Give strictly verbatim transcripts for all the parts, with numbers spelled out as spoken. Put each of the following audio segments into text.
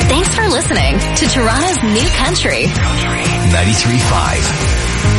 Thanks for listening to Toronto's New Country. ninety-three point five.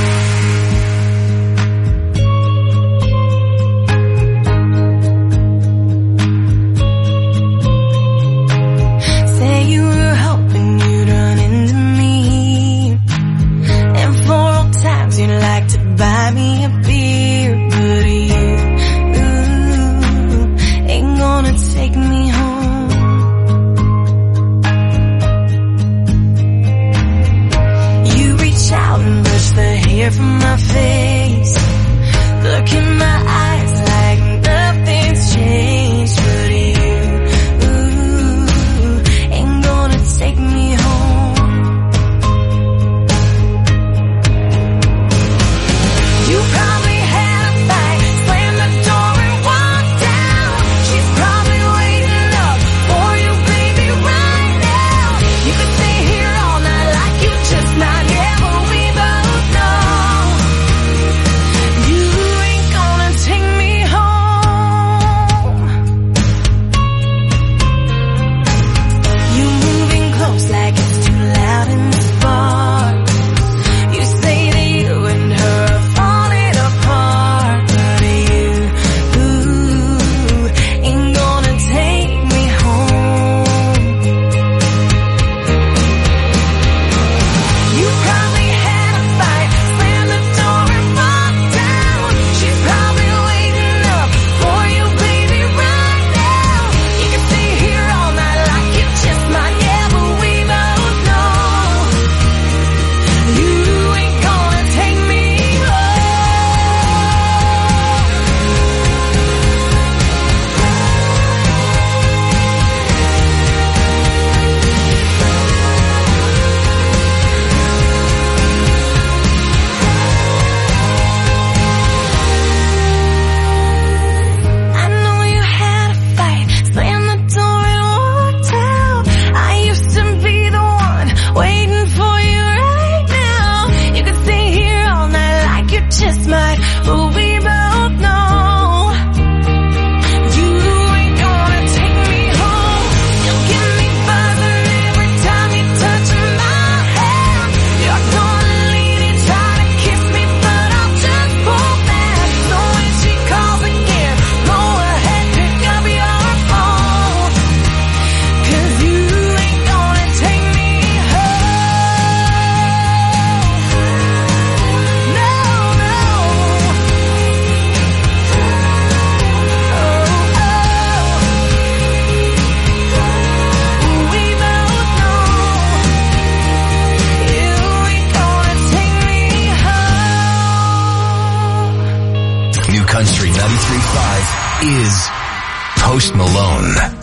Country ninety-three point five is Post Malone.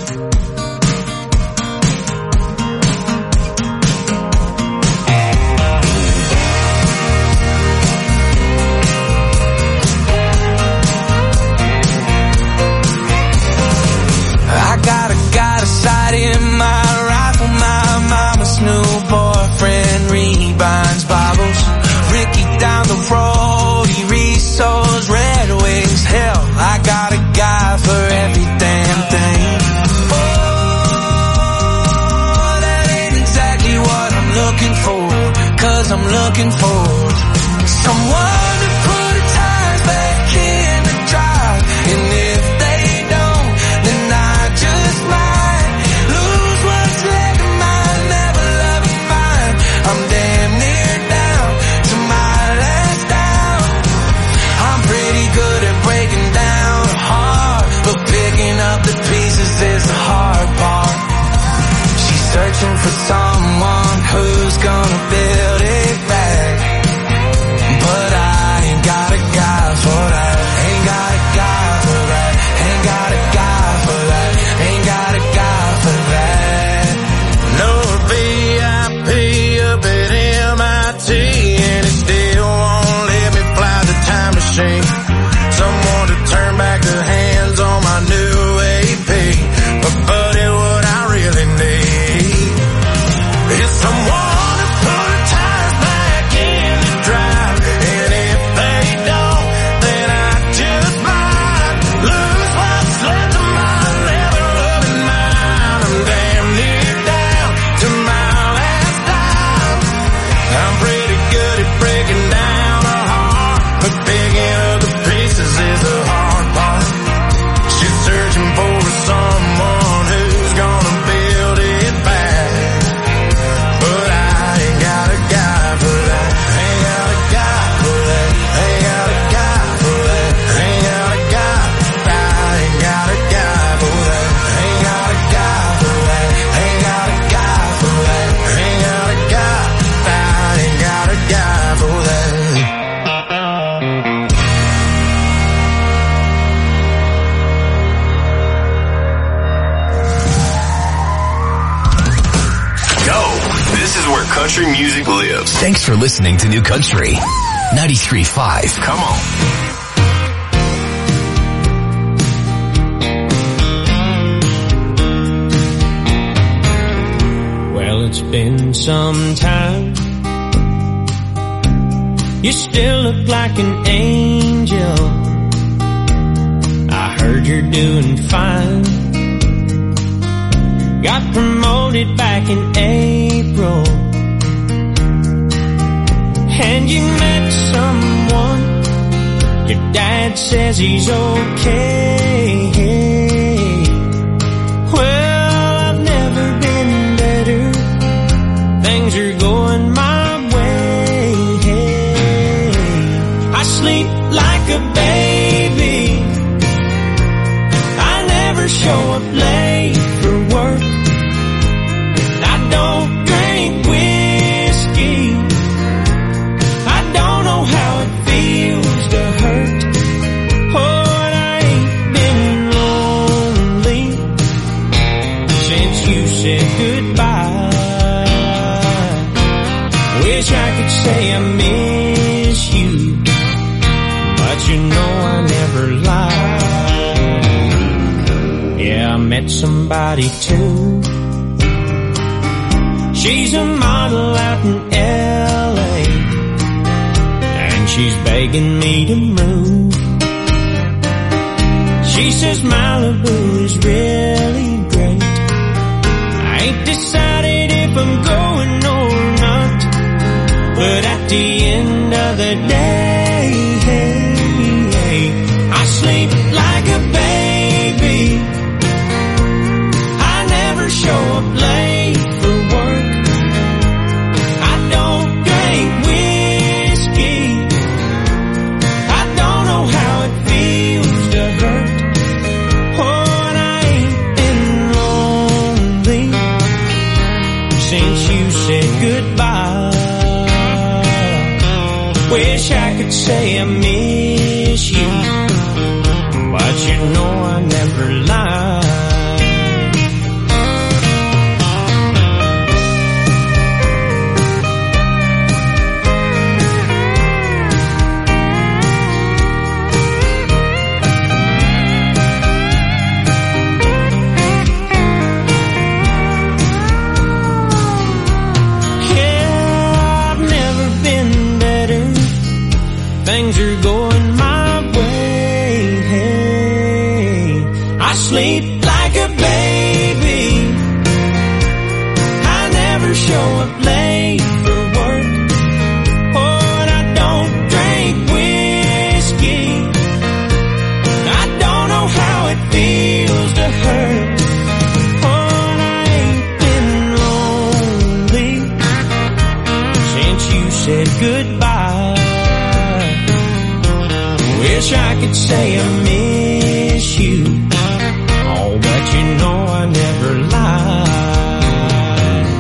I'm looking for someone to put the tires back in the drive, and if they don't, then I just might lose what's left of mine, never love of mine. I'm damn near down to my last down. I'm pretty good at breaking down a heart, but picking up the pieces is the hard part. She's searching for someone who's gonna build it back, but I country music lives. Thanks for listening to New Country ninety-three point five. Come on. Well, it's been some time. You still look like an angel. I heard you're doing fine. Got promoted back in April. And you met someone. Your dad says he's okay. Well, I've never been better. Things are going my way. I sleep like a baby. I never show up late for work. I don't drink whiskey. I don't know how it feels to hurt. Oh, and I ain't been lonely since you said goodbye. Wish I could say I miss you, but you know I never lie. Yeah, I met somebody too. She's a model out in L A, and she's begging me to move. She says Malibu is really great. I ain't decided if I'm going or not, but at the end of the day, I sleep like a baby. I never show up late for work. I don't drink whiskey. I don't know how it feels to hurt. Oh, and I ain't been lonely since you said goodbye. Wish I could say I miss you, but you know I never lie. Things are going my way. I sleep like a baby. I never show up late for work. Oh, and I don't drink whiskey. I don't know how it feels to hurt. Oh, and I ain't been lonely since you said goodbye. Wish I could say I miss you, oh, but you know I never lie.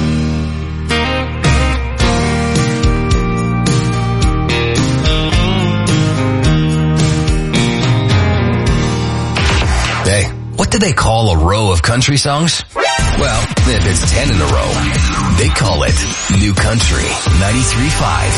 Hey, what do they call a row of country songs? Well, if it's ten in a row, they call it New Country ninety-three point five.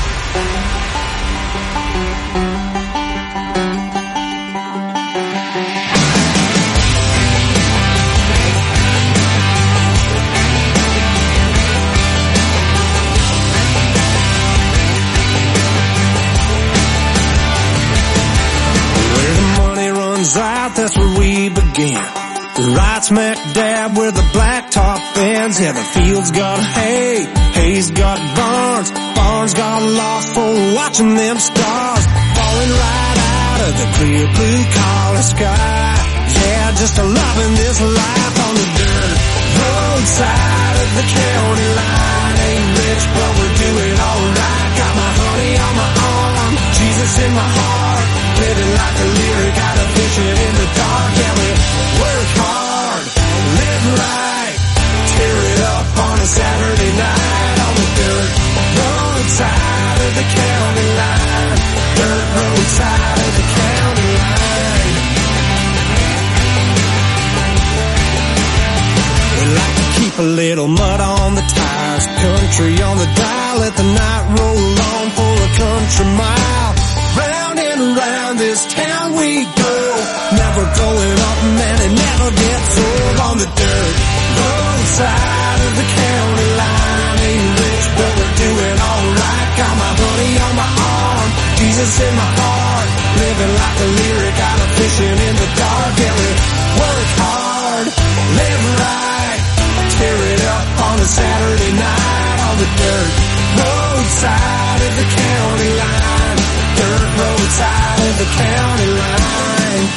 Out, that's where we begin. Right smack dab where the blacktop ends. Yeah, the field's got hay, hay's got barns, barns got lost for watching them stars falling right out of the clear blue collar sky. Yeah, just a loving this life on the dirt roadside of the county line. Ain't rich, but we're doing alright. Got my honey on my arm, Jesus in my heart. Living like a lyric out of vision in the dark. Yeah, we work hard, live right, tear it up on a Saturday night on the dirt roadside of the county line. Dirt roadside of the county line. We like to keep A little mud on the tires, country on the dial, let the night roll on for a country mile. Round and around this town we go, never going up, man, it never gets old. On the dirt roadside of the county line, ain't rich, but we're doing alright. Got my honey on my arm, Jesus in my heart, living like a lyric out of fishing in the dark. Yeah, we work hard, live right, tear it up on a Saturday night. On the dirt roadside of the county line, dirt roadside of the county line.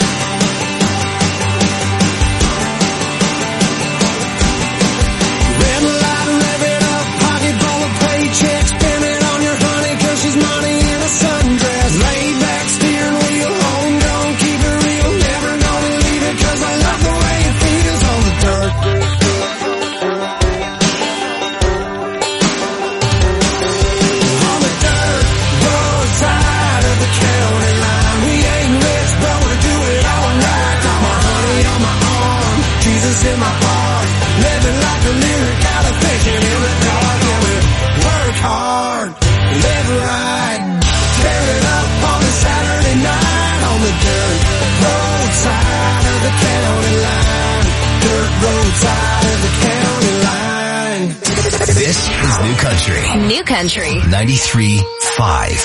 Red light, rev it up, pocket full of paychecks, spin it on your honey, cause she's money in a sundress. Laid back, steering wheel, homegrown, keep it real, never gonna leave it, cause I love the way it feels. On the dirt in my heart, living like a lyric out of fishing in the dark. Yeah, we work hard, live right, tear it up on a Saturday night. On the dirt roadside of the county line, dirt roadside of the county line. This is New Country. New Country. ninety-three point five.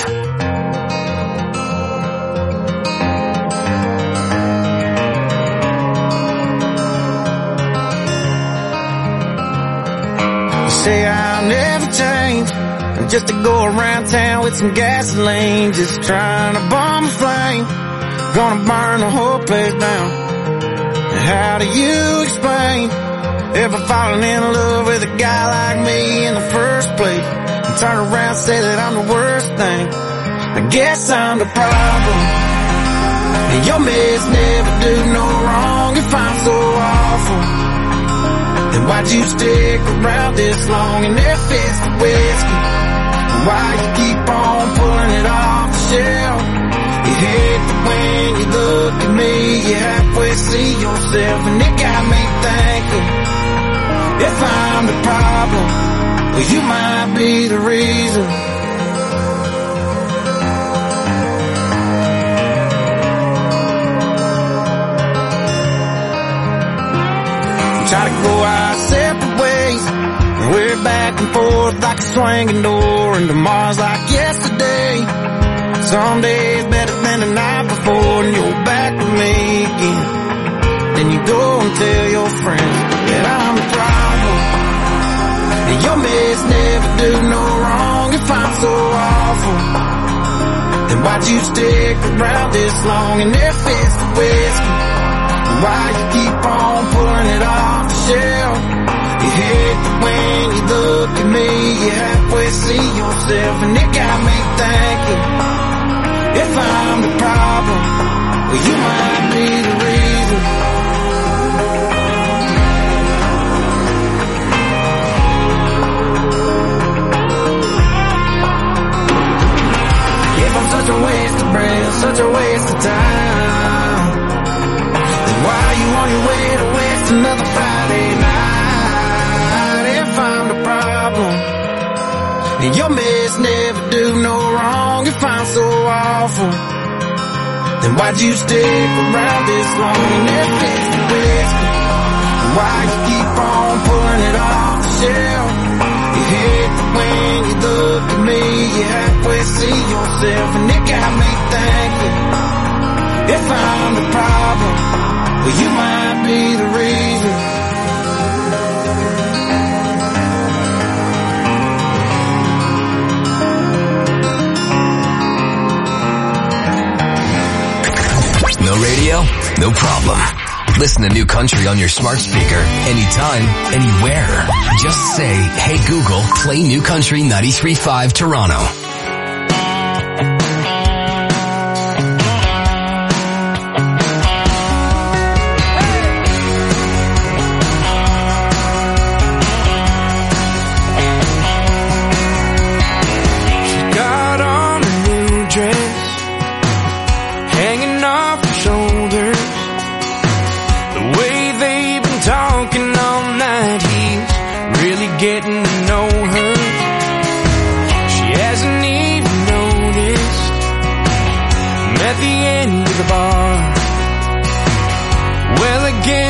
Say I'll never change, I'm just to go around town with some gasoline, just trying to bomb a flame, gonna burn the whole place down. How do you explain ever falling in love with a guy like me in the first place, and turn around and say that I'm the worst thing? I guess I'm the problem, and your mess never do no wrong if I'm so awful. Then why'd you stick around this long and if it's the whiskey? Why you keep on pulling it off the shelf? You hate that when you look at me, you halfway see yourself, and it got me thinking, if I'm the problem, well you might be the reason. Try to go our separate ways, and we're back and forth like a swinging door, and tomorrow's like yesterday. Some days better than the night before, and you're back with me again. Then you go and tell your friends that I'm the problem, and your mess never do no wrong if I'm so awful. Then why'd you stick around this long, and if it's the whiskey, why you keep on pulling it off the shelf? You hate that when you look at me, you halfway see yourself, and it got me thinking, if I'm the problem, well you might be the reason. If I'm such a waste of breath, such a waste of time, why you on your way to waste another Friday night? If I'm the problem, and your mess never do no wrong if I'm so awful, then why'd you stick around this long? And if it's the whiskey, why you keep on pulling it off the shelf? You hate that when you look at me, you halfway see yourself, and it got me thinking, if I'm the problem, well, you might be the reason. No radio? No problem. Listen to New Country on your smart speaker anytime, anywhere. Just say, hey Google, play New Country ninety-three point five Toronto.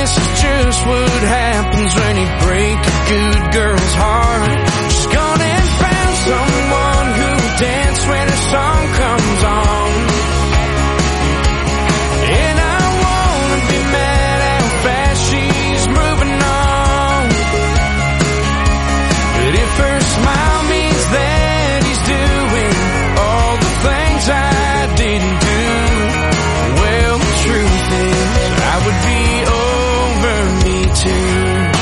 this is just what happens when you break a good girl's heart. She's gone and found someone who will dance when her song comes on. And I wanna be mad at how fast she's moving on. But if her smile means that he's doing all the things I didn't do, well, the truth is I would be over me too.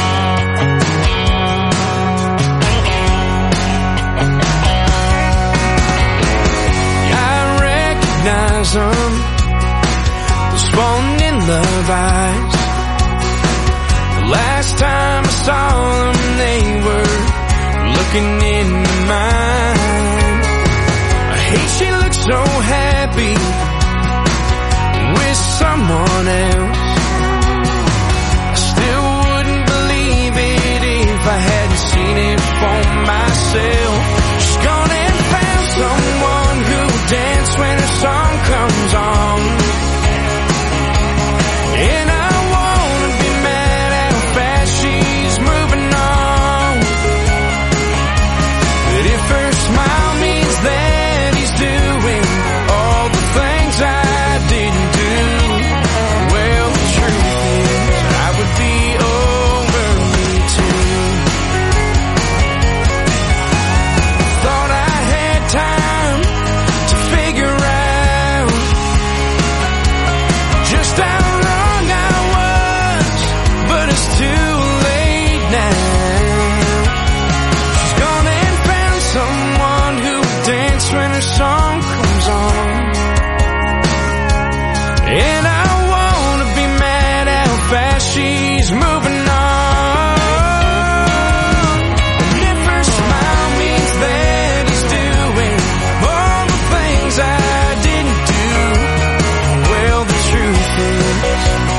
I recognize them, those falling in love eyes. The last time I saw them, they were looking into mine. I hate she looks so happy with someone else. I still wouldn't believe it if I hadn't seen it for myself. She's gone and found someone who'll dance when her song comes on. And I wanna be mad at how fast she's moving on. But if her smile means that he's doing all the things I didn't do, well, the truth is I would be over me too. Thought I had time to figure out just how wrong I was, but it's too late now. She's gone and found someone who'll dance when her song comes on. And I wanna be mad at how fast she's moving on. And if her smile means that he's doing all the things I didn't do, well, the truth is,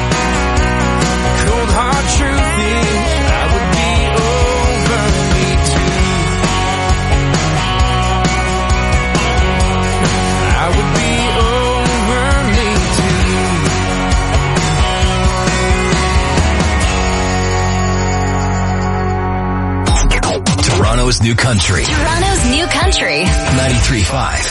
cold hard truth is, I would be over me too. I would be over me too. Toronto's New Country, Toronto's New Country. ninety-three point five.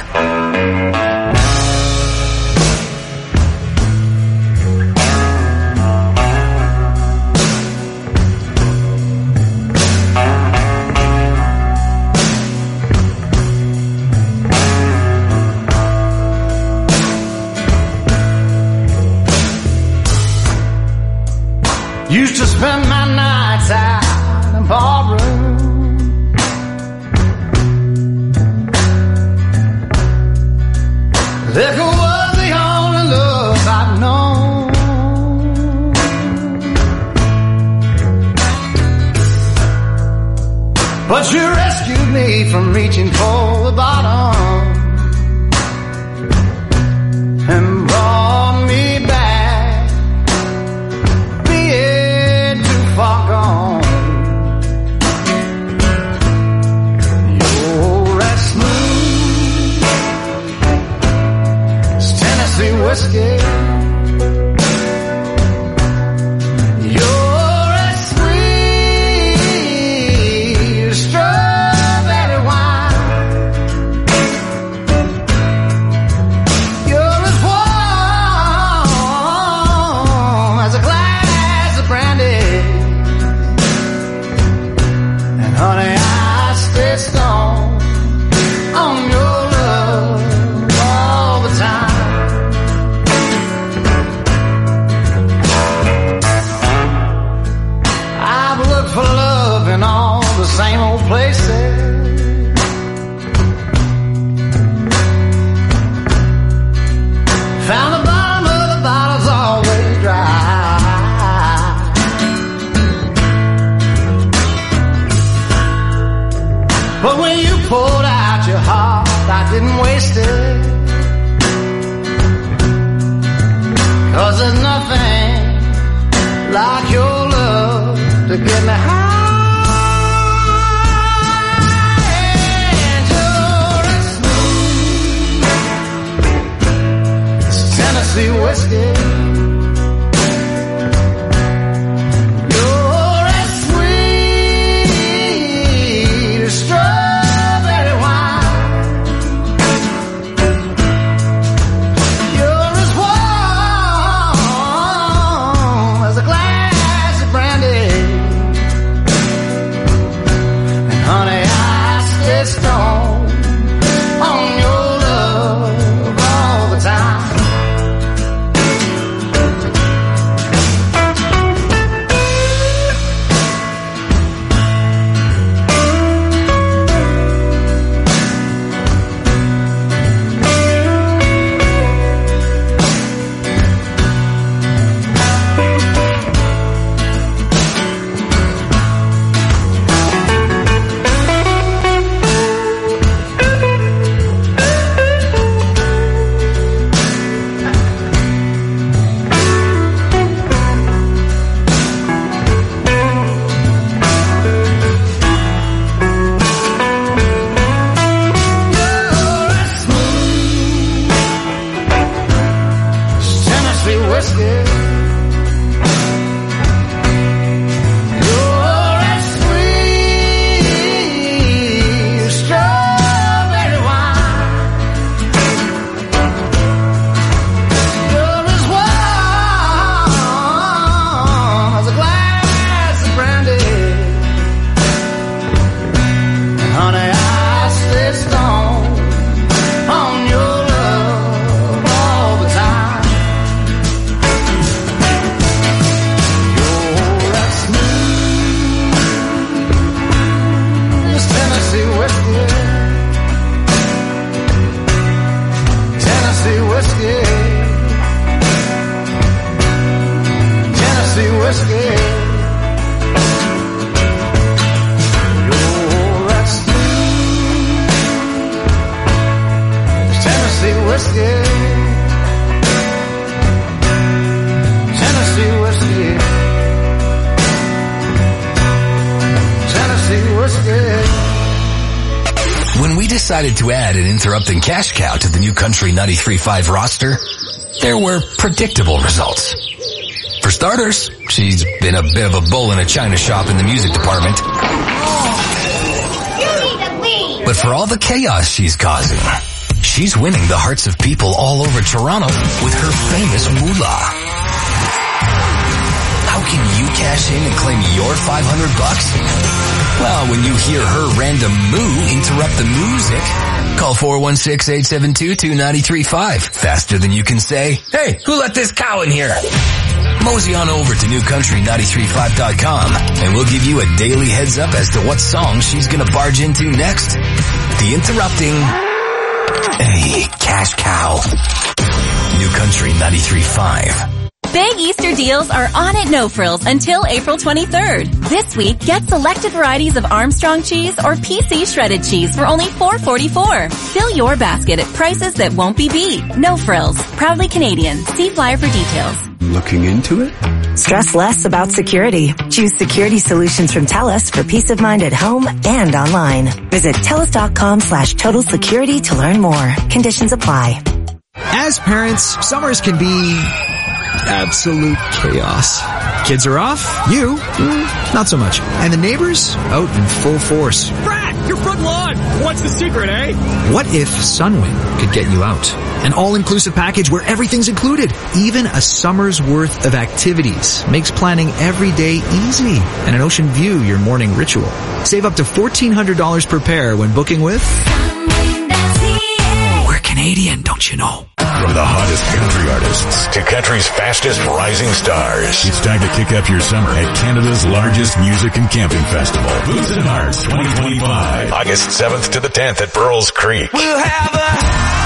Used to spend my nights out in ballroom. Liquor was the only love I've known. But you rescued me from reaching for the bottom and brought me back, being too far gone. You're as smooth as Tennessee whiskey. You're as sweet as strawberry wine. You're as warm as a glass of brandy. And honey, I stay strong on your love all the time. I've looked for love in all the same old places. Found the bottom of the bottle's always dry. But when you poured out your heart, I didn't waste it. 'Cause there's nothing like your love to get me high. And you're as smooth as Tennessee whiskey. whiskey. Oh, that's smooth Tennessee whiskey. Tennessee whiskey. Tennessee whiskey. When we decided to add an interrupting cash cow to the New Country ninety-three point five roster, there were predictable results. For starters, she's been a bit of a bull in a china shop in the music department. You need to leave. But for all the chaos she's causing, she's winning the hearts of people all over Toronto with her famous moolah. How can you cash in and claim your five hundred bucks? Well, when you hear her random moo interrupt the music, call four one six, eight seven two, two nine three five. Faster than you can say, hey, who let this cow in here? Mosey on over to new country ninety-three point five dot com and we'll give you a daily heads up as to what song she's gonna barge into next. The interrupting, hey, cash cow. New Country ninety-three point five. Big Easter deals are on at No Frills until April twenty-third. This week, get selected varieties of Armstrong cheese or P C shredded cheese for only four forty-four. Fill your basket at prices that won't be beat. No Frills. Proudly Canadian. See flyer for details. Looking into it? Stress less about security. Choose security solutions from TELUS for peace of mind at home and online. Visit TELUS.com slash total security to learn more. Conditions apply. As parents, summers can be absolute chaos. Kids are off. You, mm, not so much. And the neighbors out in full force. Brad, your front lawn. What's the secret, eh? What if Sunwing could get you out? An all-inclusive package where everything's included. Even a summer's worth of activities makes planning every day easy. And an ocean view your morning ritual. Save up to fourteen hundred dollars per pair when booking with We're Canadian, don't you know? From the hottest country artists to country's fastest rising stars, it's time to kick up your summer at Canada's largest music and camping festival, Boots and Hearts twenty twenty-five, August seventh to the tenth at Burles Creek. We'll have a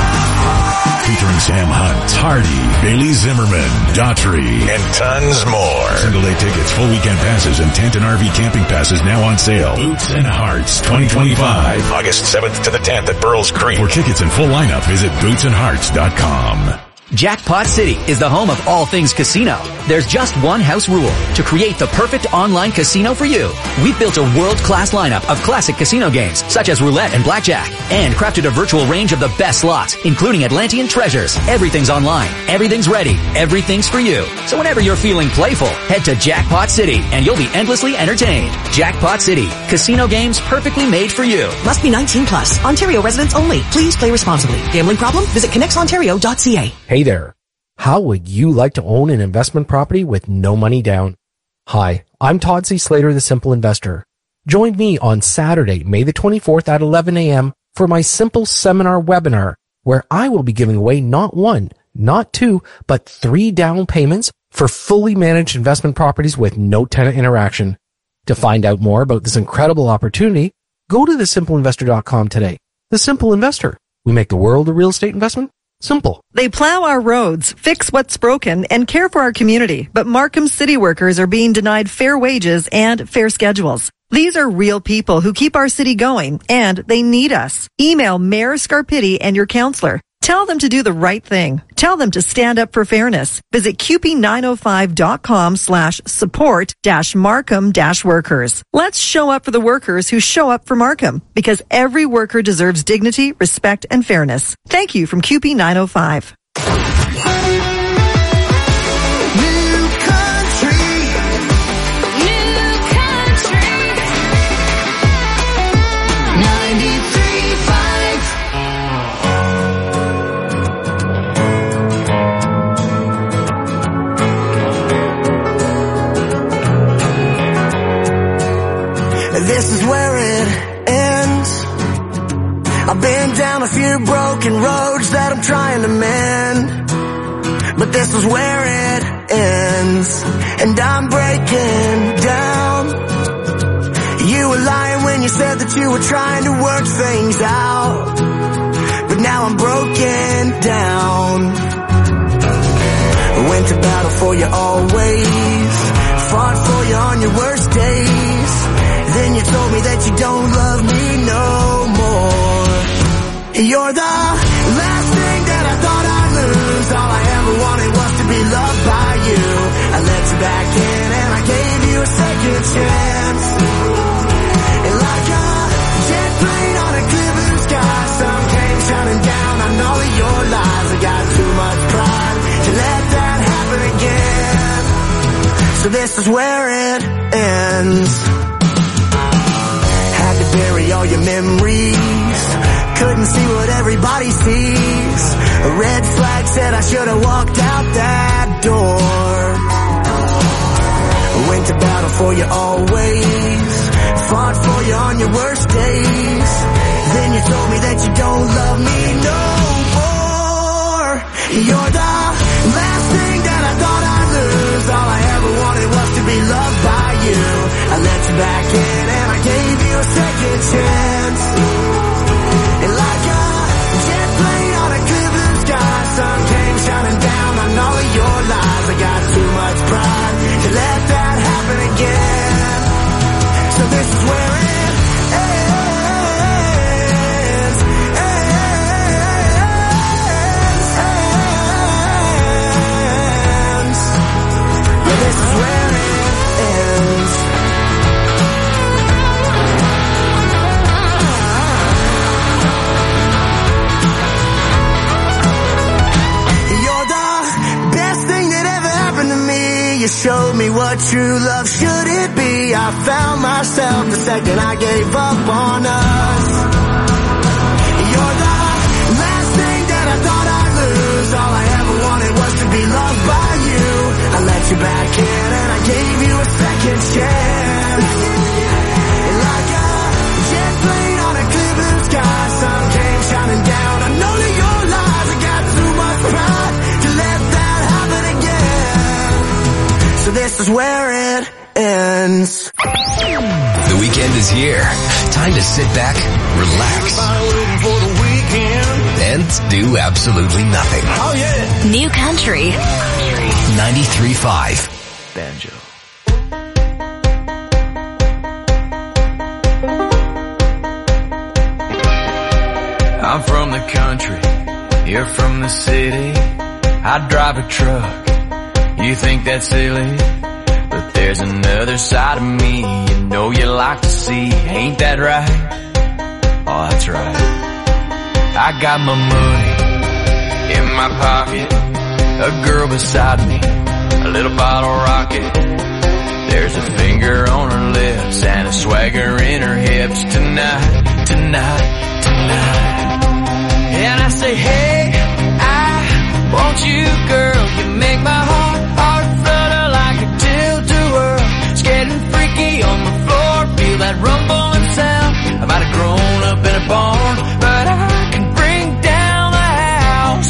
Featuring Sam Hunt, Hardy, Bailey Zimmerman, Daughtry, and tons more. Single day tickets, full weekend passes, and tent and R V camping passes now on sale. Boots and Hearts twenty twenty-five, August seventh to the tenth at Burles Creek. For tickets and full lineup, visit boots and hearts dot com. Jackpot City is the home of all things casino. There's just one house rule: to create the perfect online casino for you. We've built a world-class lineup of classic casino games, such as roulette and blackjack, and crafted a virtual range of the best slots, including Atlantean treasures. Everything's online. Everything's ready. Everything's for you. So whenever you're feeling playful, head to Jackpot City, and you'll be endlessly entertained. Jackpot City. Casino games perfectly made for you. Must be nineteen plus. Ontario residents only. Please play responsibly. Gambling problem? Visit connects ontario dot c a. Hey there. How would you like to own an investment property with no money down? Hi, I'm Todd C. Slater, the Simple Investor. Join me on Saturday, May the twenty-fourth at eleven a.m. for my Simple Seminar webinar, where I will be giving away not one, not two, but three down payments for fully managed investment properties with no tenant interaction. To find out more about this incredible opportunity, go to the simple investor dot com today. The Simple Investor. We make the world a real estate investment simple. They plow our roads, fix what's broken, and care for our community. But Markham city workers are being denied fair wages and fair schedules. These are real people who keep our city going, and they need us. Email Mayor Scarpitti and your counselor. Tell them to do the right thing. Tell them to stand up for fairness. Visit Q P nine oh five dot com slash support dash Markham dash workers. Let's show up for the workers who show up for Markham, because every worker deserves dignity, respect, and fairness. Thank you from Q P nine oh five. This is where it ends. I've been down a few broken roads that I'm trying to mend, but this is where it ends, and I'm breaking down. You were lying when you said that you were trying to work things out, but now I'm broken down. Went to battle for you always, fought told me that you don't love me no more. You're the last thing that I thought I'd lose. All I ever wanted was to be loved by you. I let you back in and I gave you a second chance. And like a jet plane on a clear blue sky, sun came shining down on all of your lies. I got too much pride to let that happen again. So this is where it ends. Had to bury all your memories, couldn't see what everybody sees. A red flag said I should have walked out that door. Went to battle for you always, fought for you on your worst days. Then you told me that you don't love me no more. You're the last thing that I thought I'd lose. All I ever wanted was to be loved by you. I let you back in and I gave you a second chance. And like a jet plane on a clear blue sky, sun came shining down on all of your lies. I got too much pride to let that happen again. So this is where it ends. Ends. Yeah, this is where it ends. You showed me what true love should it be. I found myself the second I gave up on us. You're the last thing that I thought I'd lose. All I ever wanted was to be loved by you. I let you back in and I gave you a second chance. And like a jet plane on a clear blue sky, sun came shining down on all of your lies. I got too much pride to let that happen again. So this is where it ends. The weekend is here. Time to sit back, relax, and do absolutely nothing. Oh yeah. New Country. ninety-three point five. Banjo. I'm from the country, you're from the city. I drive a truck. You think that's silly, but there's another side of me you know you like to see. Ain't that right? Oh, that's right. I got my money in my pocket, a girl beside me, a little bottle rocket. There's a finger on her lips and a swagger in her hips. Tonight, tonight, tonight. And I say, hey, I want you, girl. You make my heart on the floor, feel that rumbling sound. I might have grown up in a barn, but I can bring down the house.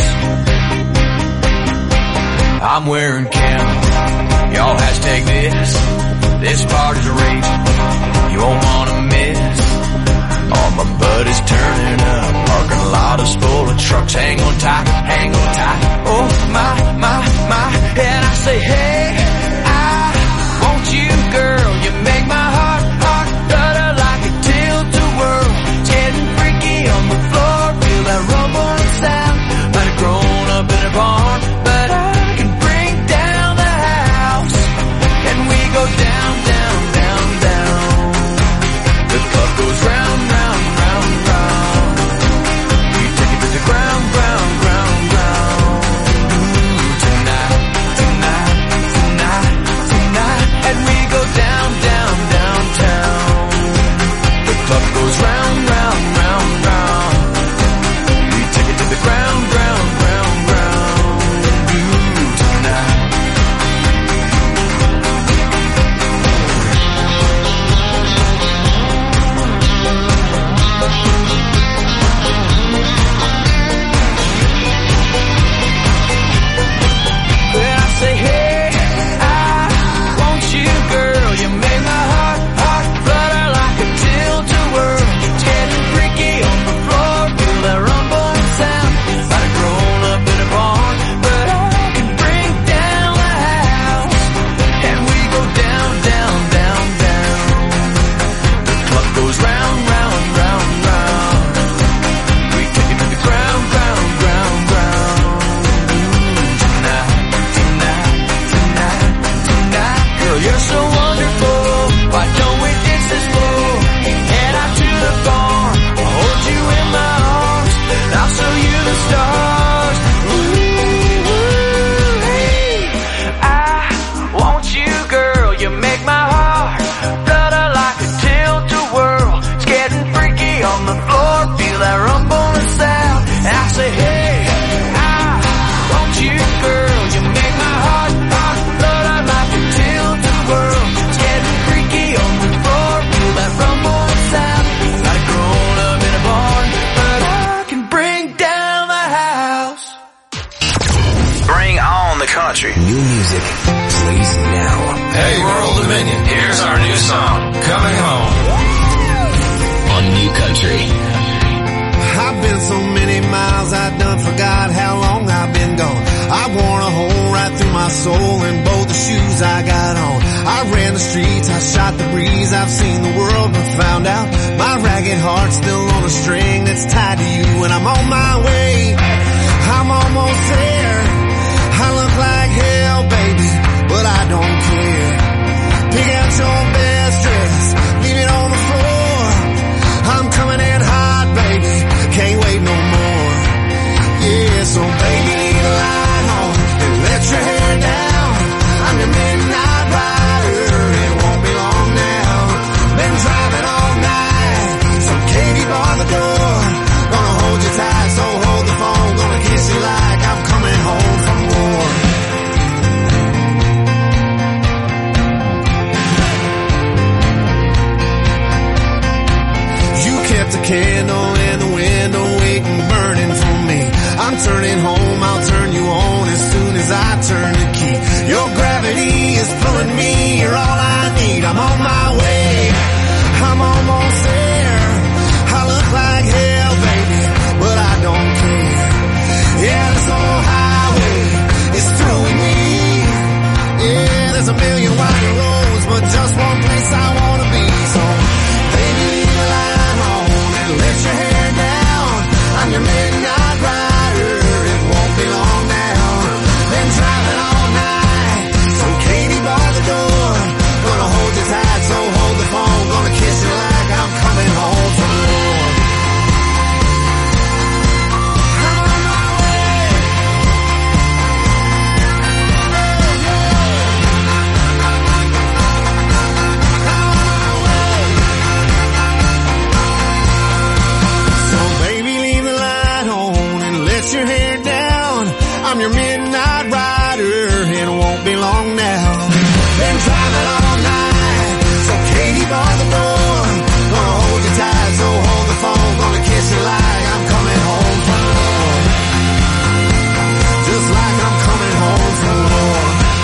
I'm wearing camo, y'all hashtag this. This party's raging, you won't wanna miss. All my buddies turning up, parking lot is full of trucks. Hang on tight, hang on tight. Oh my, my, my. And I say, hey, I want you, girl. You make my heart, heart flutter like a tilt-a-whirl. It's getting freaky on the floor, feel that rumbling sound. Might have grown up in a barn, but I can bring down Hey, Rural Dominion, here's our new song, Coming Home. On New Country. I've been so many miles, I done forgot how long I've been gone. I worn a hole right through my soul in both the shoes I got on. I ran the streets, I shot the breeze, I've seen the world but found out my ragged heart's still on a string that's tied to you, and I'm on my way. I'm almost there. I look like hell, baby, but I don't care. Pick out your best dress, leave it on the floor. I'm coming in hot, baby, can't wait no more. Yeah, so baby, leave the light on and let your hair down. I'm your midnight rider, it won't be long now. Been driving all night, so Katie bar the door. Gonna hold you tight, so hold the phone. Gonna kiss you like I'm coming home from war. You kept a candle in the window, waiting, burning for me. I'm turning home, I'll turn you on as soon as I turn the key. Your gravity is pulling me, you're all I need. I'm on my way, I'm almost there. I look like hell, baby, but I don't care. Yeah, this old highway is through with me. Yeah, there's a million wide roads, but just one place I wanna be. So, baby, leave the light on and let your hair down. I'm your midnight rider, it won't be long now. Been driving all night, so Katie bar the door. Gonna hold you tight, so hold the phone. Gonna kiss you like I'm coming home from war. I'm on my way. So baby, leave the light on and let your hair down. I'm your midnight rider, it won't be long now. Been driving all night, so Katie bar the door. Gonna hold you tight, so hold the phone. Gonna kiss you like I'm coming home from war. Just like I'm coming home from war.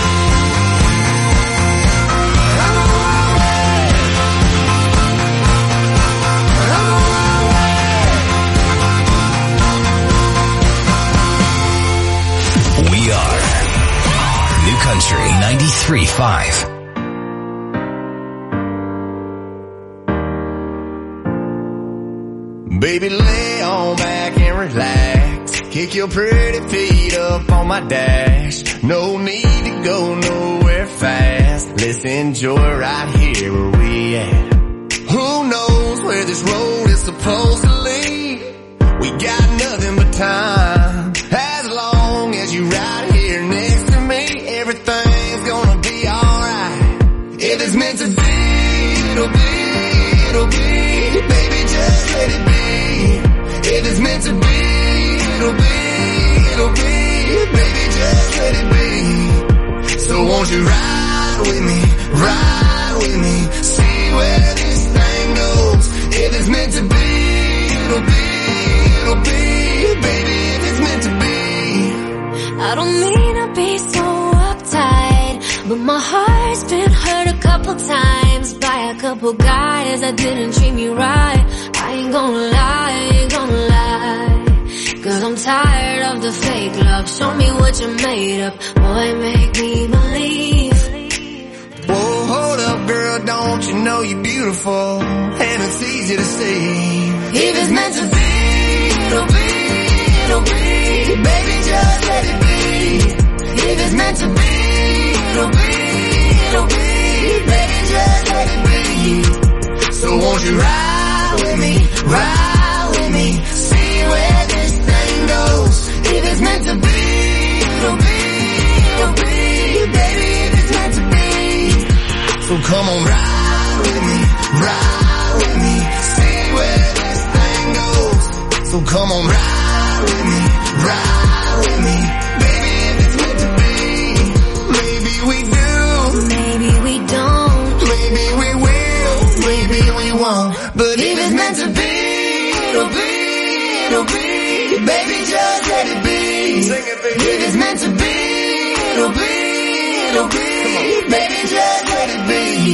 I'm on my way. I'm on my way. We are New Country ninety-three point five. Baby, lay on back and relax. Kick your pretty feet up on my dash. No need to go nowhere fast. Let's enjoy right here where we at. Who knows where this road is supposed to lead? We got nothing but time. As long as you right here next to me, everything's gonna be alright. If it's meant to be, it'll be, it'll be. Baby, just let it be. If it's meant to be, it'll be, it'll be. Baby, just let it be. So won't you ride with me, ride with me, see where this thing goes. If it's meant to be, it'll be, it'll be. Baby, if it's meant to be. I don't mean to be so uptight, but my heart's been hurt a couple times by a couple guys that didn't treat me right. I ain't gonna lie, I ain't gonna lie, cause I'm tired of the fake love. Show me what you're made of, boy, make me believe. Whoa, hold up, girl, don't you know you're beautiful, and it's easy to see. If it's meant to be, it'll be, it'll be. Baby, just let it be. If it's meant to be, it'll be, it'll be. Baby, just let it be. So won't you ride with me, ride with me, see where this thing goes. If it's meant to be, it'll be, it'll be. Baby, if it's meant to be. So come on, ride with me, ride with me, see where this thing goes. So come on, ride with me, ride with me, baby, if it's meant to be. Maybe we do, maybe we don't, maybe we will, maybe we won't. But if it's meant to be, it'll be, it'll be. Baby, just let it be. Sing it, baby. If it's meant to be, it'll be, it'll be. Baby, just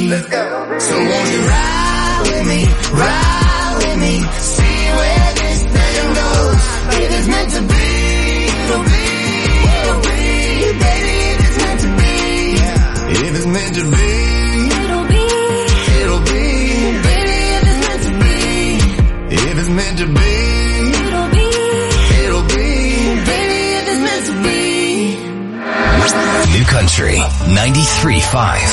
Let's go. So won't you ride with me, ride with me, see where this thing goes. If it's meant to be, it'll be, it'll be, baby, if it's meant to be. If it's meant to be, it'll be, it'll be, baby, if it's meant to be. If it's meant to be, it'll be, it'll be, baby, if it's meant to be. New Country ninety-three point five.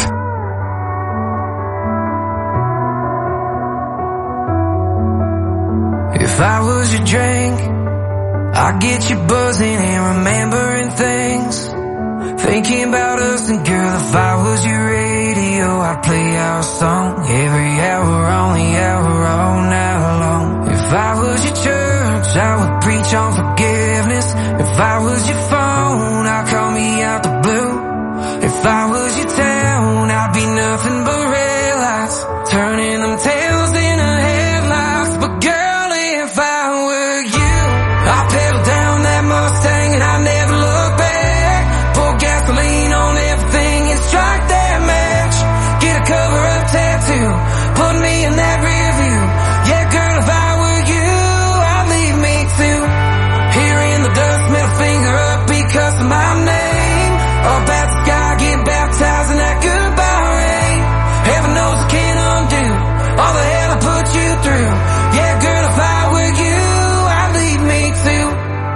If I was your drink, I'd get you buzzing and remembering things, thinking about us. And girl, if I was your radio, I'd play our song every hour on the hour all night long. If I was your church, I would preach on forgiveness. If I was your phone, I'd call me out the blue. If I was your town, I'd be nothing but red lights, turning them tails into headlights. But girl, if I were you, I'd pedal down that Mustang and I'd never look back. Pour gasoline on everything and strike that match. Get a cover-up tattoo, put me in that rear view. Yeah, girl, if I were you, I'd leave me too. Here in the dust, middle finger up because of my name. Up at the sky, get baptized in that goodbye rain. Heaven knows I can't undo all the hell I put you through. Yeah, girl, if I were you, I'd leave me too.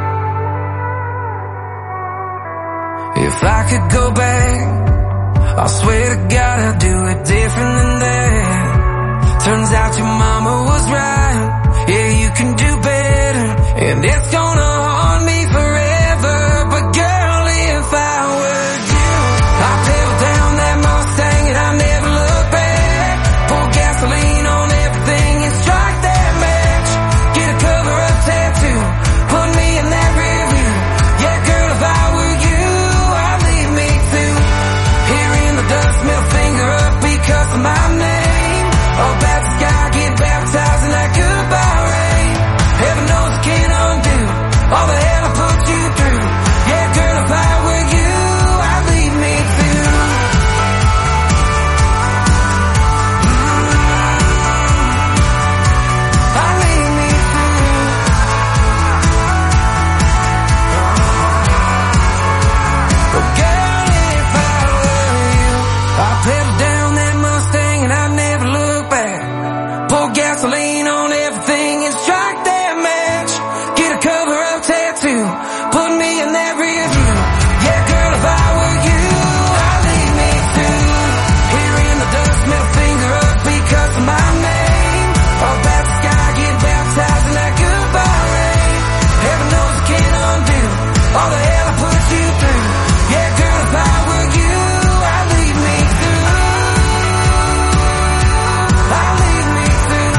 If I could go back, I swear to God I'd do it different than that. Turns out your mama was right. Yeah, you can do better, and it's gonna haunt me forever. But girl, if I were you, I'd pedal down that Mustang and I'd never look back. Pour gasoline on everything and strike that match. Get a cover-up tattoo, put me in that rear view. Yeah, girl, if I were you, I'd leave me too. Here in the dust, middle finger up because of my name. Up at the sky, get baptized in that goodbye rain. Heaven knows I can't undo all the hell I put you through. Yeah, girl, if I were you, I'd leave me too. I'd leave me too. But girl, if I were you, I'd pedal down that Mustang and I'd never look back. Pour gasoline on everything and strike that match. Get a cover-up tattoo, put me in that rear view. Yeah, girl, if I were you, I'd leave me too. Here in the dust, middle finger up because of my name. Up at the sky, get baptized in that goodbye rain. Heaven knows I can't undo all the hell I put you through. Yeah, girl, if I were you, I'd leave me too. I'd leave me too.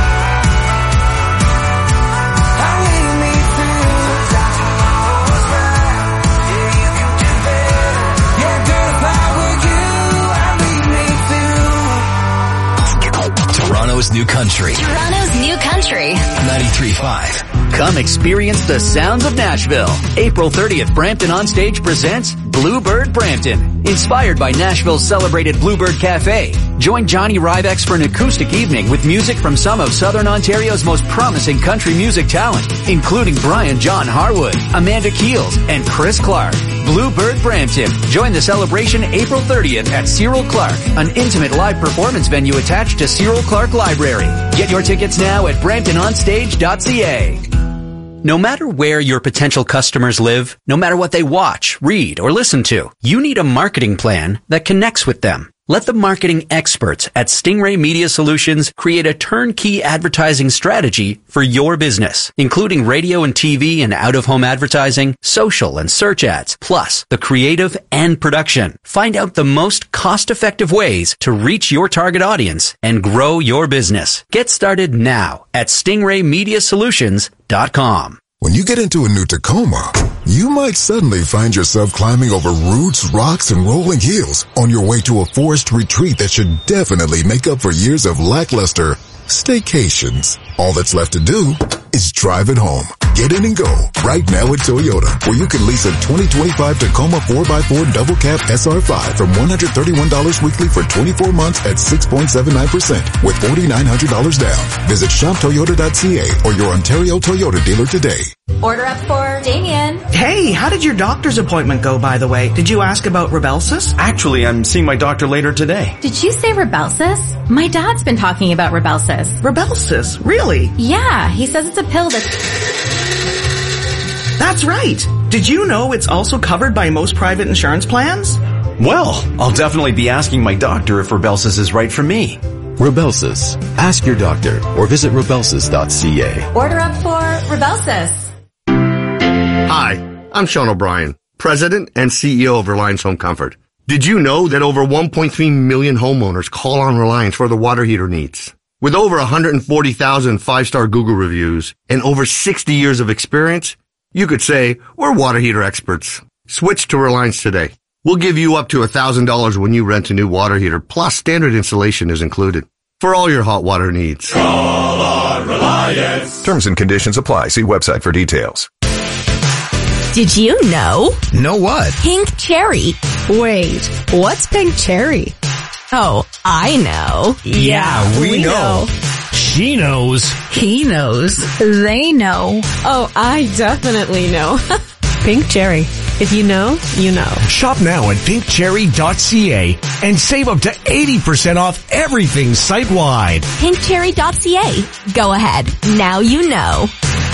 I'd leave me too. Sometimes your mama was right. Yeah, you can do better. Yeah, girl, if I were you, I'd leave me too. Toronto's New Country Toronto's New Country. ninety-three point five. Come experience the sounds of Nashville. April thirtieth, Brampton On Stage presents Bluebird Brampton. Inspired by Nashville's celebrated Bluebird Cafe. Join Johnny Rybex for an acoustic evening with music from some of Southern Ontario's most promising country music talent, including Brian John Harwood, Amanda Keels, and Chris Clark. Bluebird Brampton. Join the celebration April thirtieth at Cyril Clark, an intimate live performance venue attached to Cyril Clark Library. Get your tickets now at brampton on stage dot c a. No matter where your potential customers live, no matter what they watch, read, or listen to, you need a marketing plan that connects with them. Let the marketing experts at Stingray Media Solutions create a turnkey advertising strategy for your business, including radio and T V and out-of-home advertising, social and search ads, plus the creative and production. Find out the most cost-effective ways to reach your target audience and grow your business. Get started now at stingray media solutions dot com. When you get into a new Tacoma, you might suddenly find yourself climbing over roots, rocks, and rolling hills on your way to a forest retreat that should definitely make up for years of lackluster staycations. All that's left to do is drive it home. Get in and go right now at Toyota, where you can lease a twenty twenty-five Tacoma four by four double cab S R five from one hundred thirty-one dollars weekly for twenty-four months at six point seven nine percent with four thousand nine hundred dollars down. Visit shop toyota dot c a or your Ontario Toyota dealer today. Order up for Damien. Hey, how did your doctor's appointment go, by the way? Did you ask about Rybelsus? Actually, I'm seeing my doctor later today. Did you say Rybelsus? My dad's been talking about Rybelsus. Rybelsus? Really? Yeah, he says it's a pill that's... That's right. Did you know it's also covered by most private insurance plans? Well, I'll definitely be asking my doctor if Rybelsus is right for me. Rybelsus. Ask your doctor or visit rybelsus dot c a. Order up for Rybelsus. Hi, I'm Sean O'Brien, President and C E O of Reliance Home Comfort. Did you know that over one point three million homeowners call on Reliance for their water heater needs? With over one hundred forty thousand five-star Google reviews and over sixty years of experience, you could say we're water heater experts. Switch to Reliance today. We'll give you up to one thousand dollars when you rent a new water heater, plus standard installation is included. For all your hot water needs. Call on Reliance. Terms and conditions apply. See website for details. Did you know? Know what? Pink cherry. Wait, what's pink cherry? Oh, I know. Yeah, we, we know. know. She knows. He knows. They know. Oh, I definitely know. Pink cherry. If you know, you know. Shop now at pink cherry dot c a and save up to eighty percent off everything site-wide. pink cherry dot c a. Go ahead. Now you know.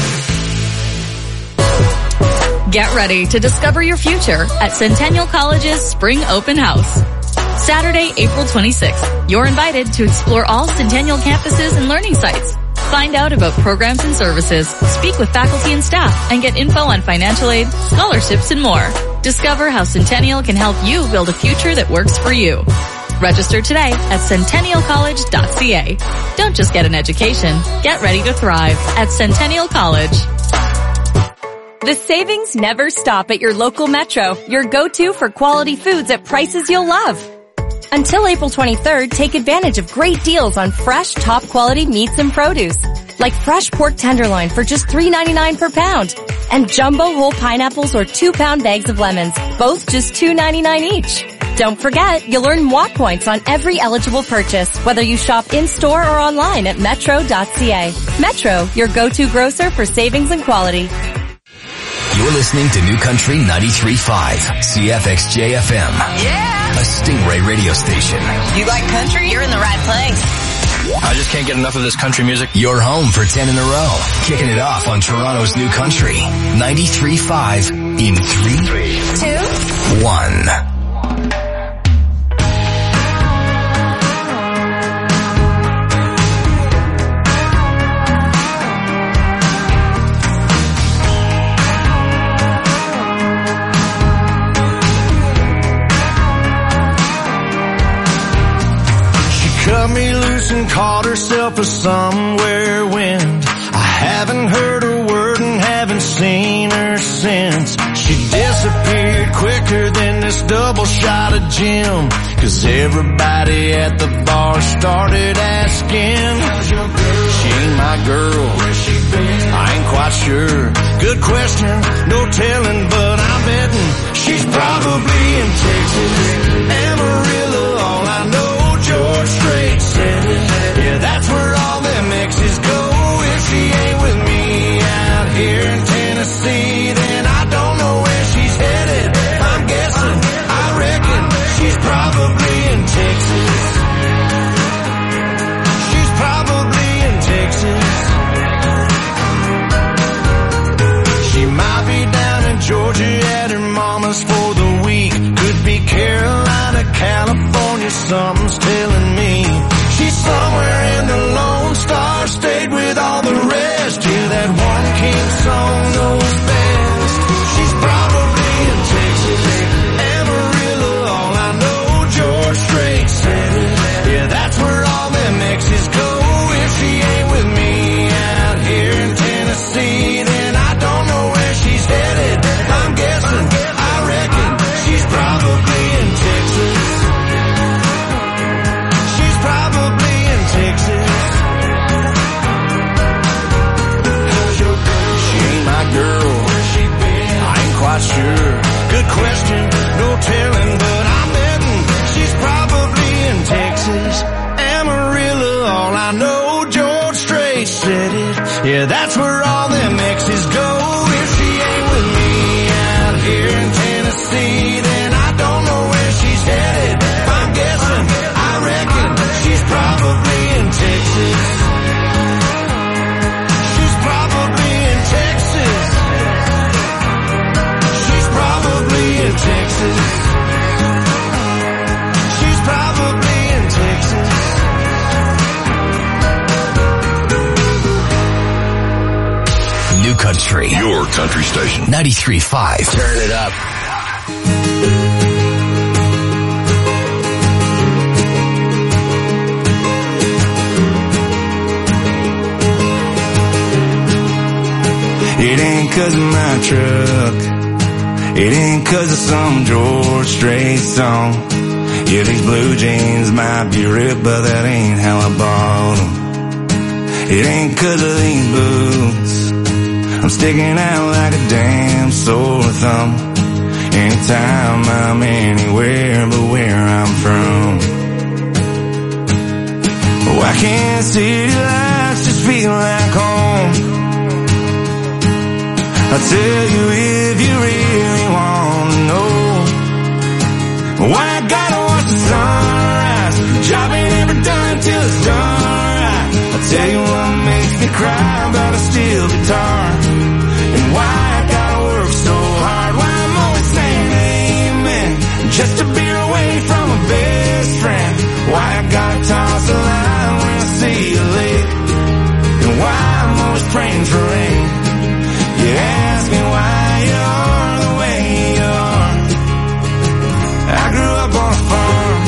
Get ready to discover your future at Centennial College's Spring Open House. Saturday, April twenty-sixth. You're invited to explore all Centennial campuses and learning sites. Find out about programs and services, speak with faculty and staff, and get info on financial aid, scholarships, and more. Discover how Centennial can help you build a future that works for you. Register today at centennial college dot c a. Don't just get an education, get ready to thrive at Centennial College. The savings never stop at your local Metro, your go-to for quality foods at prices you'll love. Until April twenty-third, take advantage of great deals on fresh, top-quality meats and produce, like fresh pork tenderloin for just three ninety-nine per pound, and jumbo whole pineapples or two-pound bags of lemons, both just two ninety-nine each. Don't forget, you'll earn M W A points on every eligible purchase, whether you shop in-store or online at metro dot c a. Metro, your go-to grocer for savings and quality. You're listening to New Country ninety-three point five, C F X J F M. Yeah! A Stingray radio station. You like country? You're in the right place. I just can't get enough of this country music. You're home for ten in a row. Kicking it off on Toronto's New Country. ninety-three point five in three, three, two, one. Cut me loose and called herself a somewhere wind. I haven't heard a word and haven't seen her since. She disappeared quicker than this double shot of gin. Cause everybody at the bar started asking, how's your girl? She ain't my girl. Where's she been? I ain't quite sure. Good question, no telling, but I'm betting she's probably in Texas. Amarillo, all I know. George Strait said it. Yeah, that's where all them exes go. If she ain't with me out here in Tennessee, then I don't know where she's headed. I'm guessing, I reckon she's probably in Texas. She's probably in Texas. She might be down in Georgia at her mama's for the week. Could be Carolina, California, something's telling me. She's somewhere in the Lone Star State with all the rest. Yeah, that one king song knows best. She's probably in Texas. Amarillo, all I know, George Strait said it. Yeah, that's where all them exes go. If she ain't with me out here in Tennessee, then I don't know where she's headed. I'm guessing, I reckon she's probably in Texas. Yeah, that's where all them exes go. If she ain't with me out here in Tennessee, then I don't know where she's headed. If I'm guessing, I reckon she's probably in Texas. She's probably in Texas. She's probably in Texas. She's probably in Texas. New Country. Your country station. ninety-three point five. Turn it up. It ain't 'cause of my truck. It ain't 'cause of some George Strait song. Yeah, these blue jeans might be ripped, but that ain't how I bought them. It ain't 'cause of these boots. I'm sticking out like a damn sore thumb. Anytime I'm anywhere but where I'm from. Why can't city lights just feel like home? I'll tell you if you really want to know. Why I gotta watch the sunrise. Job ain't ever done till it's done right. I'll tell you what makes me cry about a steel guitar. And why I gotta work so hard. Why I'm always saying amen just to be away from a best friend. Why I gotta toss a line when I see you late. And why I'm always praying for rain. You ask me why you are the way you are. I grew up on a farm.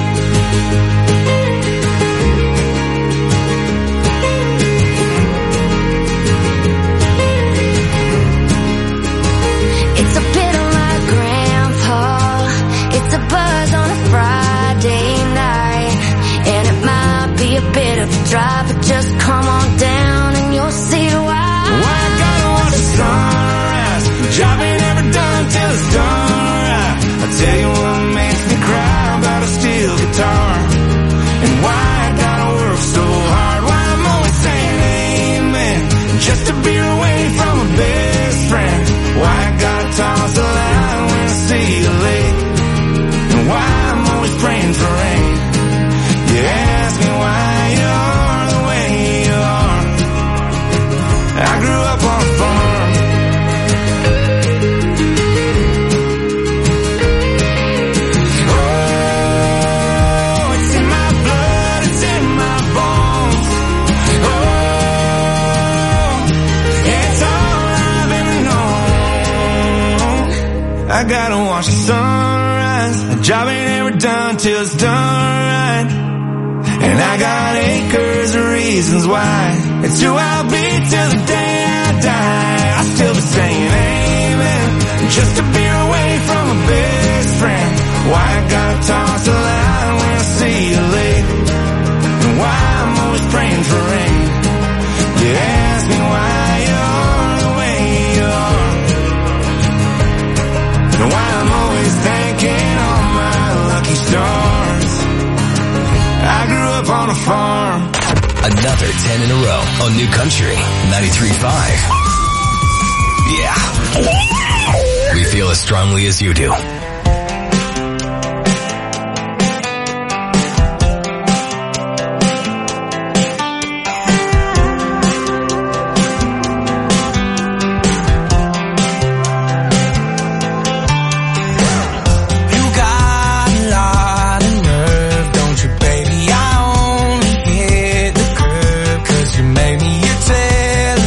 It's a bit of my grandpa. It's a buzz on a Friday night. And it might be a bit of a drive, but just come on down and you'll see why. Why I gotta watch the sunrise. Job ain't ever done till it's done right. I'll tell you what makes me cry about a steel guitar. And why I gotta work so hard. Why I'm always saying amen just to be away from a best friend. Why I gotta toss the line when I see you late. And why I'm always praying for rain. You ask me why you are the way you are. I grew up on a farm. Oh, it's in my blood, it's in my bones. Oh, it's all I've ever known. I gotta watch the sunrise. A job ain't ever done till it's done right. And I got acres of reasons why. It's who I'll be till the day I die. I still be saying amen just to be away from a best friend. Why I gotta toss the line when I see you late. And why I'm always praying for rain. You ask me why you are the way you are. And why I'm always thanking all my lucky stars. I grew up on a farm. Another ten in a row on New Country ninety-three point five. Yeah. We feel as strongly as you do.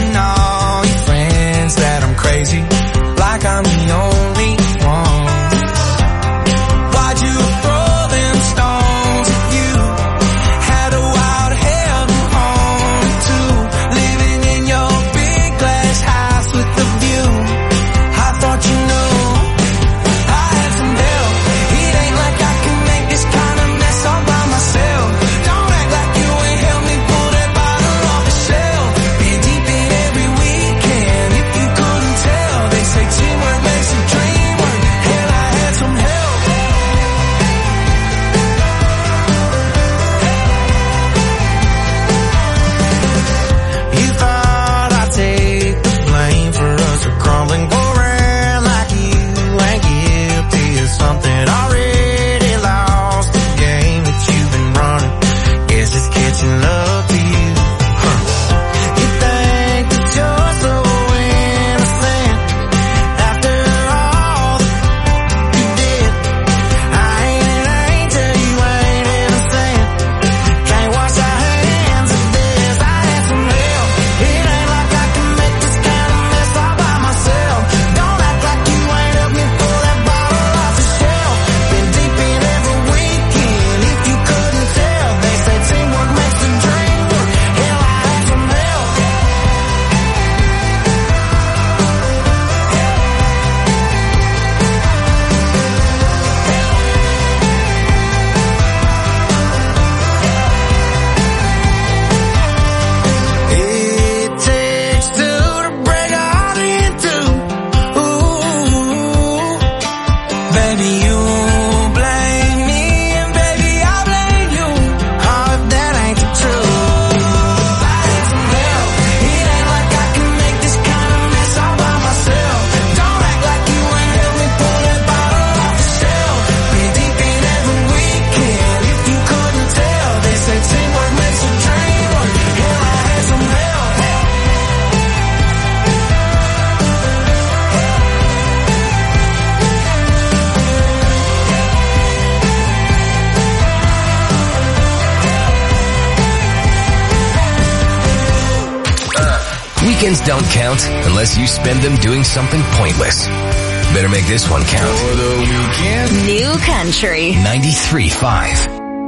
Like I'm the only one. Weekends don't count unless you spend them doing something pointless. Better make this one count. For the weekend. New Country. ninety-three point five.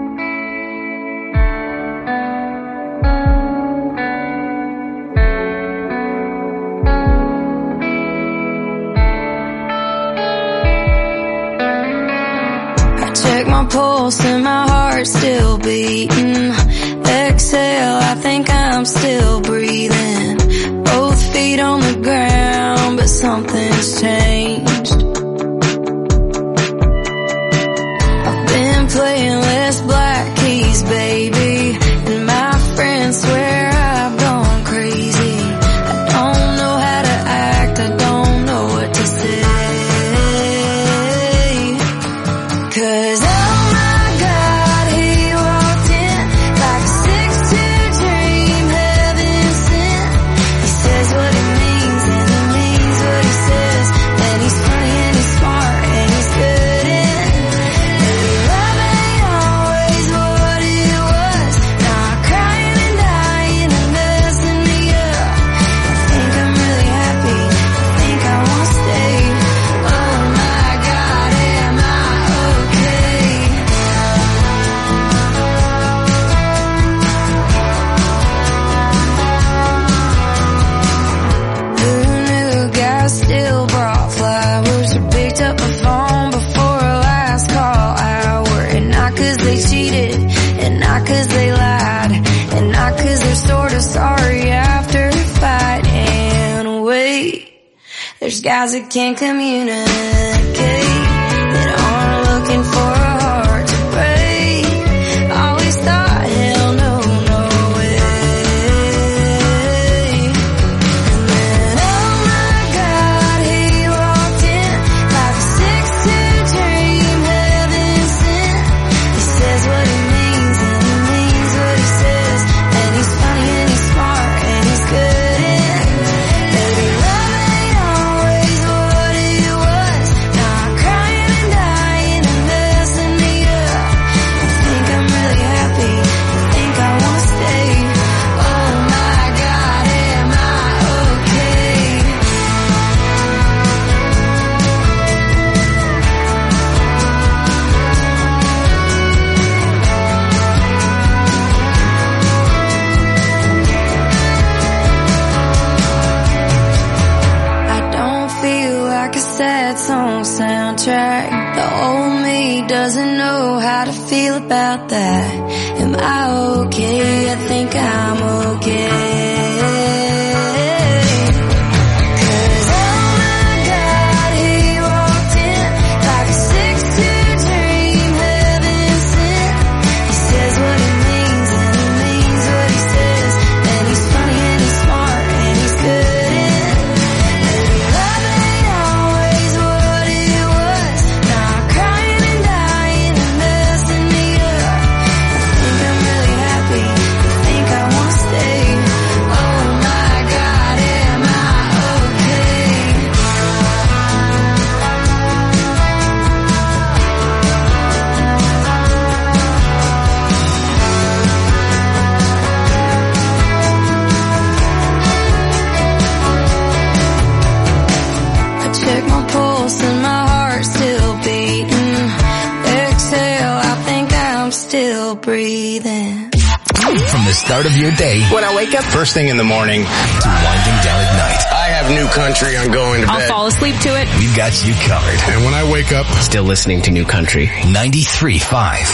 Check my pulse and my heart's still beating. Exhale, I think I'm still breathing. Both feet on the ground, but something's changed. I've been playing less black keys, baby, and my friends swear I've gone crazy. I don't know how to act, I don't know what to say. 'Cause oh my God, he walked in like a six two dream, heaven sent. He says what he means and he means what he says. And he's funny and he's smart and he's good in. Maybe love ain't always what it was. Now I'm crying and dying and messing me up. I think I'm really happy, I think I wanna stay. Oh my God, am I okay? Who knew guys still brought flowers or picked up the phone before a last call hour? And not 'cause they cheated, and not 'cause they lied, and not 'cause they're sorta sorry after a fight. And wait, there's guys that can't communicate, that aren't looking for a heart to break. Always thought, hell no, no way. And then, oh my God, he walked in like a six two dream, heaven sent. He says what he means and he means what he says. And he's funny and he's smart and he's good in. Maybe love ain't always what it was. Now I'm crying and dying and messing me up. I think I'm really happy, I think I wanna stay. Oh my God, am I okay? I don't feel like a sad song soundtrack. The old me doesn't know how to feel about that. Am I okay? I think I'm okay. 'Cause oh my God, he walked in like a six two dream, heaven sent. He says what he means and he means what he says. And he's funny and he's smart and he's good in. Maybe love ain't always what it was. Now I'm crying and dying and messing me up. I think I'm really happy, I think I wanna stay. Oh my God, am I okay? I check my pulse and my heart's still beating. Exhale, I think I'm still breathing. From the start of your day When I wake up, First thing in the morning. to winding down at night, I have New Country. I'm going to I'll bed. fall asleep to it. we've got you covered. And when I wake up, still listening to New Country. ninety-three point five.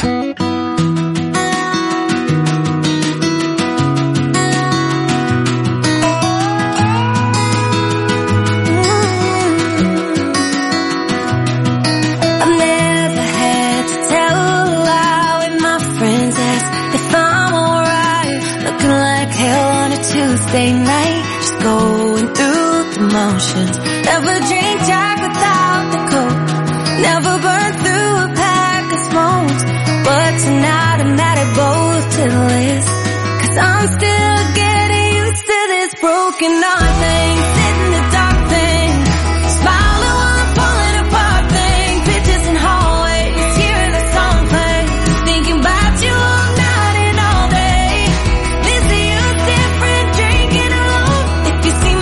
I've never had to tell a lie when my friends ask if I'm alright. Looking like hell on a Tuesday night, just going through the motions. Never drink Jack without the Coke, never burn through a pack of smokes. But tonight I'm mad at both to the list, 'cause I'm still getting used to this broken heart thing. Sit in the dark thing, smiling while I'm falling apart thing. Pictures in hallways, hearing the song play, thinking about you all night and all day. Missing you different, drinking alone. If you see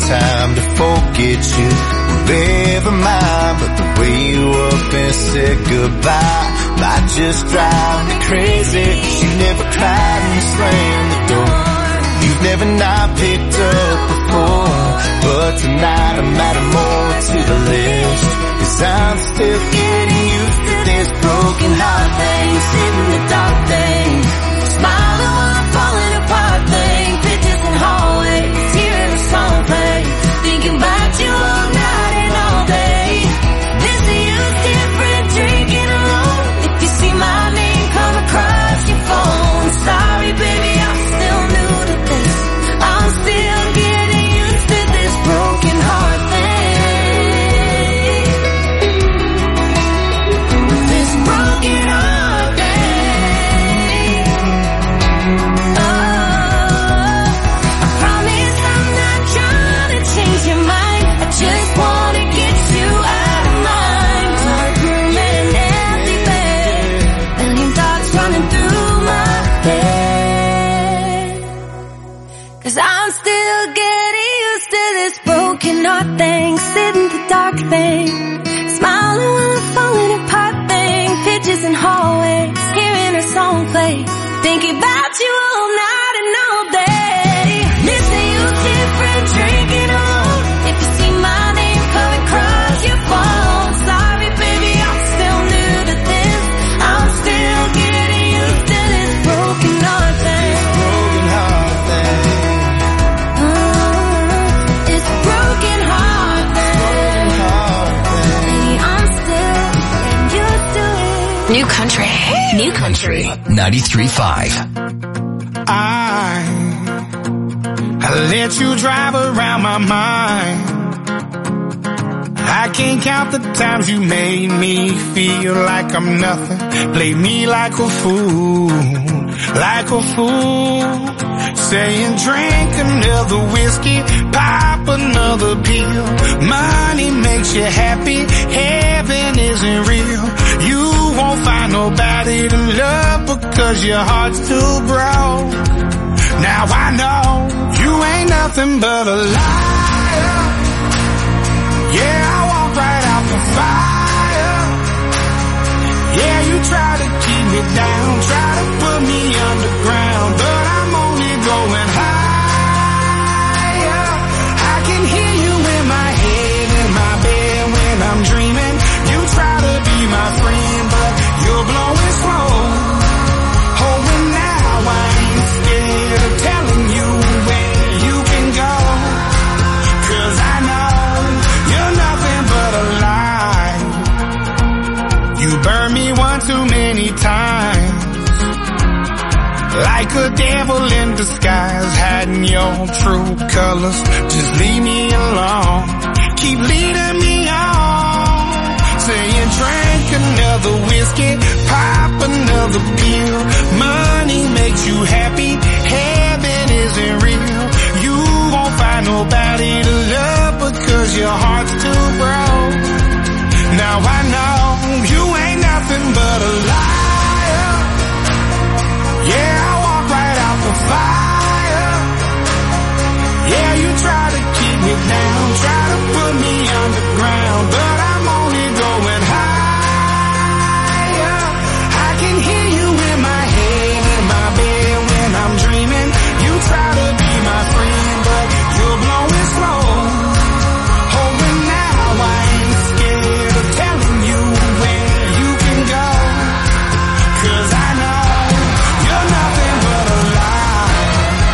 time to forget you will ever mind, but the way you up and said goodbye might just drive me crazy. She never cried and slammed the door. You've never not picked up before, but tonight I'm adding more to the list, 'cause I'm still getting used to this broken heart thing, sitting in the dark thing, smiling while I'm falling apart thing, pictures in hallways, hearing a song play, thinking about you all night and all day, missing you different, drinking alone, if you see my name come across your phone, sorry baby I'm still new to this, I'm still getting used to this broken heart thing, this broken heart thing, oh, I promise I'm not trying to change your mind, I just wanna get you out of mine, dark room and an empty bed, million thoughts running through my head, 'cause I'm still getting used to this broken heart thing, sitting the dark thing, smiling while I'm falling apart thing, pictures in hallways, hearing a song play, thinking about you all night and all day, missing you different, drinking alone, if you see my name come across your phone, sorry baby I'm still new to this, I'm still getting used to this broken heart thing, broken heart thing, oh, it's broken heart thing, baby I'm still getting used to it. New Country. New Country. ninety-three point five. I, I let you drive around my mind. I can't count the times you made me feel like I'm nothing. Play me like a fool, like a fool. Saying drink another whiskey, pop another pill. Money makes you happy, heaven isn't real. You won't find nobody to love because your heart's too broke. Now I know you ain't nothing but a liar. Yeah, I walk right out the fire. Yeah, you try to keep me down, try to put me underground, but I'm only going higher. I can hear you in my head, in my bed when I'm dreaming. You try to be my friend, but you're blowing smoke. Oh, and now I ain't scared of telling you where you can go, 'cause I know you're nothing but a lie. You burned me one too many times, like a devil in disguise, hiding your true colors. Just leave me alone, keep leading me on, saying drink another whiskey, pop another pill. Money makes you happy, heaven isn't real. You won't find nobody to love because your heart's too broke. Now I know you ain't nothing but a liar. Yeah, I walk right out the fire. Yeah, you try to keep me down, try to put me underground, but I'm only going higher. I can hear you in my head, in my bed when I'm dreaming. You try to be my friend, but you're blowing smoke. Oh, and now I ain't scared of telling you where you can go, 'cause I know you're nothing but a lie.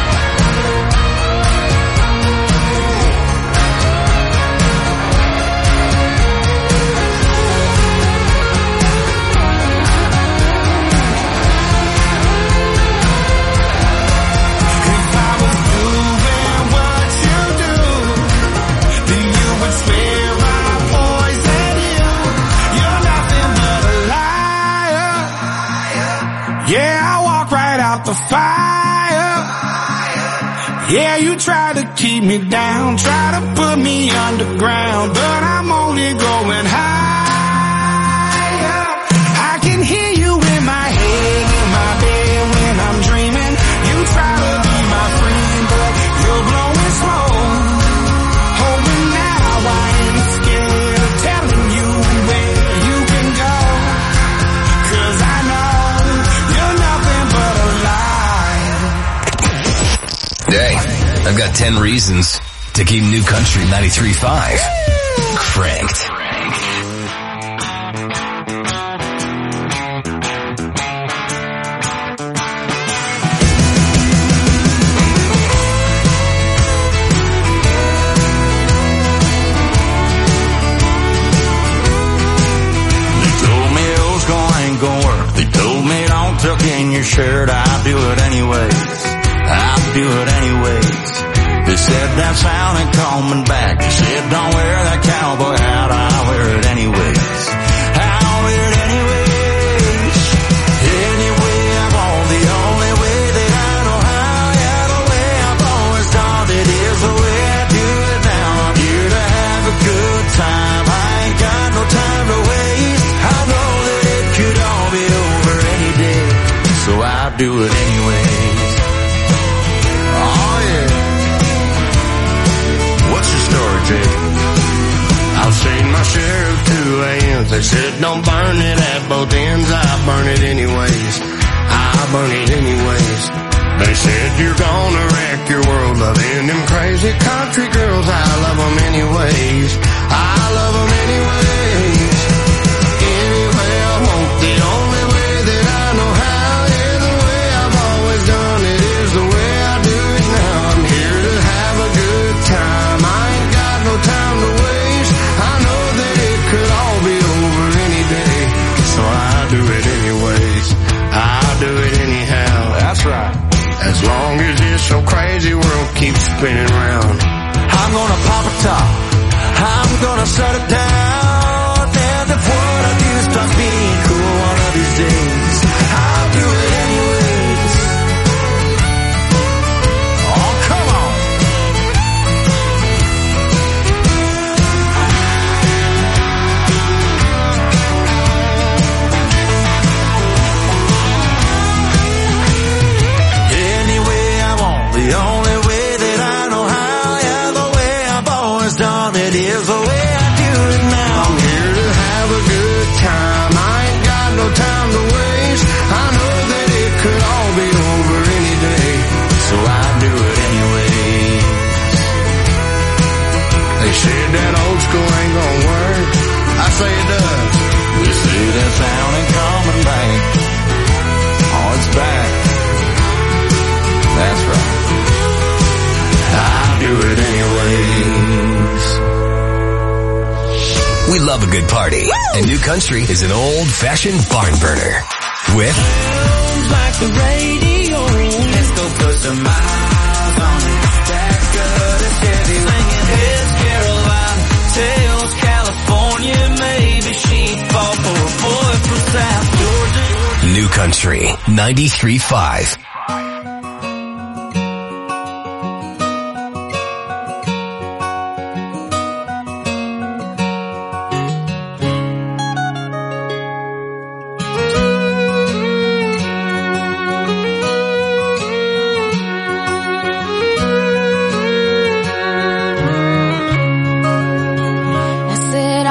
If I was doing what you do, then you would swear I poisoned you. You're nothing but a liar. Yeah, I walk right out the fire. Yeah, you try to keep me down, try to put me underground, but I'm only going higher. I can hear you in my head, in my bed when I'm dreaming. You try to be my friend, but you're blowing smoke. I've got ten reasons to keep New Country ninety-three point five cranked. Tuck in your shirt, I'll do it anyways. I'll do it anyways. They said that sound ain't coming back. They said don't wear that cowboy hat, I'll wear it anyways. I'll wear it anyways. Anyway, I'm on the only way that I know how. Yeah, the way I've always done it is the way I do it now. I'm here to have a good time. I ain't got no time to waste. I know that it could all be over any day, so I'll do it anyways. Oh yeah. What's your story, Jake? I've seen my share of two A Ms. They said don't burn it at both ends. I burn it anyways. I burn it anyways. They said you're gonna wreck your world loving them crazy country girls. I love them anyways. I love them anyways. Anyway, I want the only way that I know how. Yeah, the way I've always done it is the way I do it now. I'm here to have a good time. I ain't got no time to waste. I know that it could all be over any day, so I do it anyways. I do it anyhow. That's right. As long as this so crazy world keeps spinning round, I'm gonna pop a top. I'm gonna shut it down. And if what I do starts being cool one of these days, I'll do it anyways. Oh, come on. Anyway, I want the only way that I know how. Yeah, the way I've always done it is the way I do it now. I'm here to have a good time. I ain't got no time to waste. I know that it could all be over any day, so I do it anyways. They said that old school ain't gonna work. I say it does. They say that sound ain't coming back. Oh, it's back. That's right. I do it anyways. We love a good party, and New Country is an old-fashioned barn burner. With Sounds like the radio. Let's go put some miles on it. Back of the Chevy, singing Heads Carolina, Tails California. Maybe she'd fall for a boy from South Georgia. New Country ninety-three point five.